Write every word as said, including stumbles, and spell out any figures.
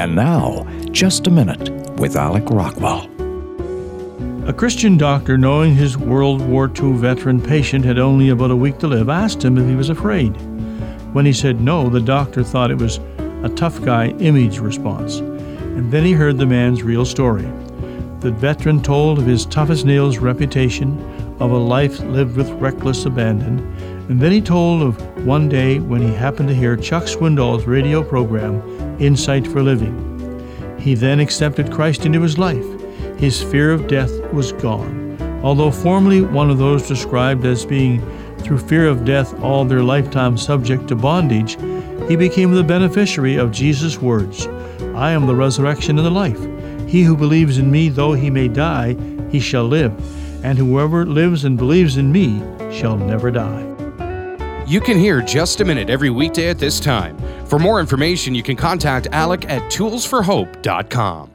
And now, Just a Minute with Alec Rockwell. A Christian doctor, knowing his World War Two veteran patient had only about a week to live, asked him if he was afraid. When he said no, the doctor thought it was a tough guy image response. And then he heard the man's real story. The veteran told of his tough-as-nails reputation, of a life lived with reckless abandon, and then he told of one day when he happened to hear Chuck Swindoll's radio program, Insight for Living. He then accepted Christ into his life. His fear of death was gone. Although formerly one of those described as being, through fear of death, all their lifetime subject to bondage, he became the beneficiary of Jesus' words, "I am the resurrection and the life. He who believes in me, though he may die, he shall live. And whoever lives and believes in me shall never die." You can hear Just a Minute every weekday at this time. For more information, you can contact Alec at tools for hope dot com.